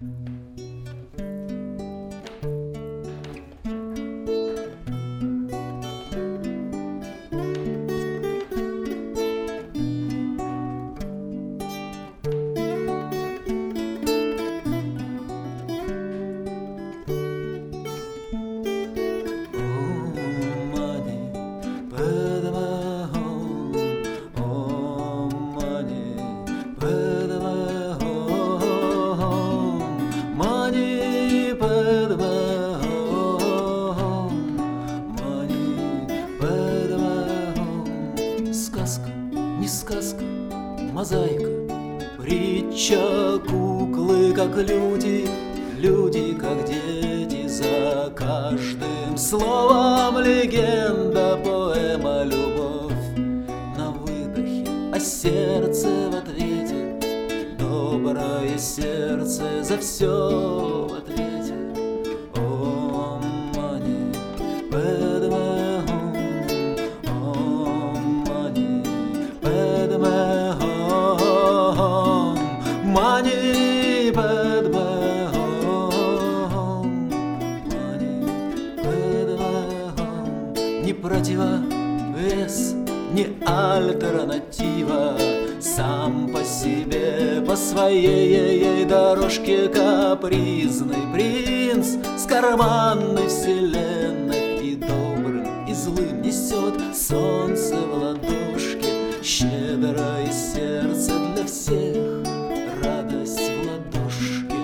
Сказка, не сказка, мозаика, притча, куклы, как люди, люди, как дети. За каждым словом легенда, поэма, любовь на выдохе, а сердце в ответе, доброе сердце за все в ответе. О, мани, Падме Хум, о, мани, Падме Хум, мани, Падме Хум, мани, Падме Хум. Ни противовес, ни альтернатива, сам по себе, по своей дорожке капризный принц с карманной вселенной, и добрым, и злым несет солнце в ладошке, щедрое сердце для всех, радость в ладошке.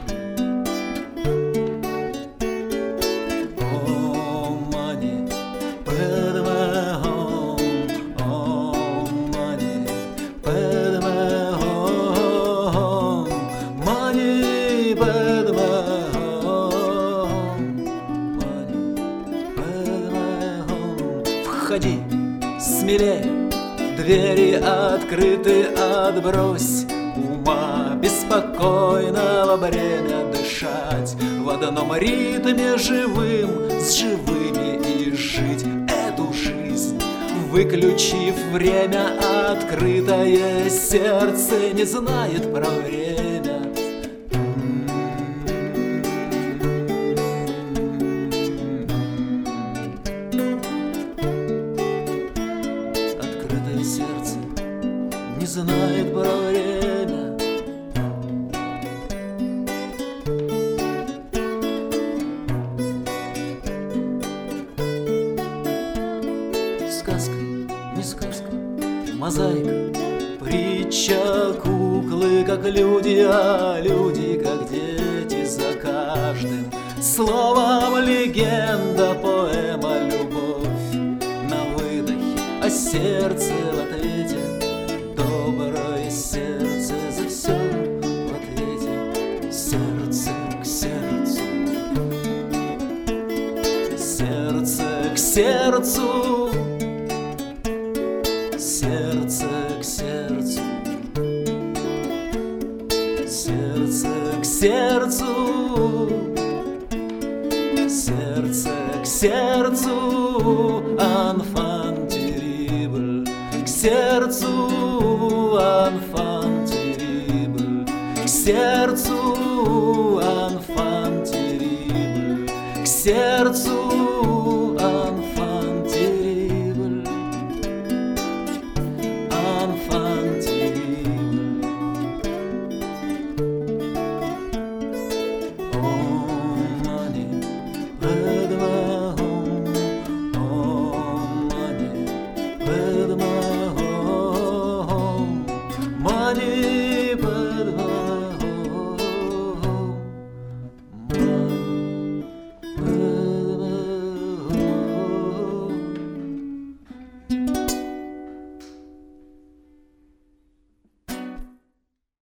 О, мани, Падме Хум, о, мани, Падме Хум, мани, Падме Хум, мани, Падме Хум. Входи, смелее, двери открыты, отбрось ума беспокойного бремя, дышать в одном ритме живым с живыми и жить эту жизнь, выключив время. Открытое сердце не знает про время. Открытое сердце не знает про время. Сказка, не сказка, мозаика, притча, куклы, как люди, а люди, как дети. За каждым словом легенда, поэма, любовь на выдохе, а сердце в ответе, доброе сердце за все в ответе. Сердце к сердцу, сердце к сердцу, сердце к сердцу, сердце к сердцу, сердце к сердцу, enfant terrible, к сердцу, enfant terrible, к сердцу, enfant terrible, к сердцу.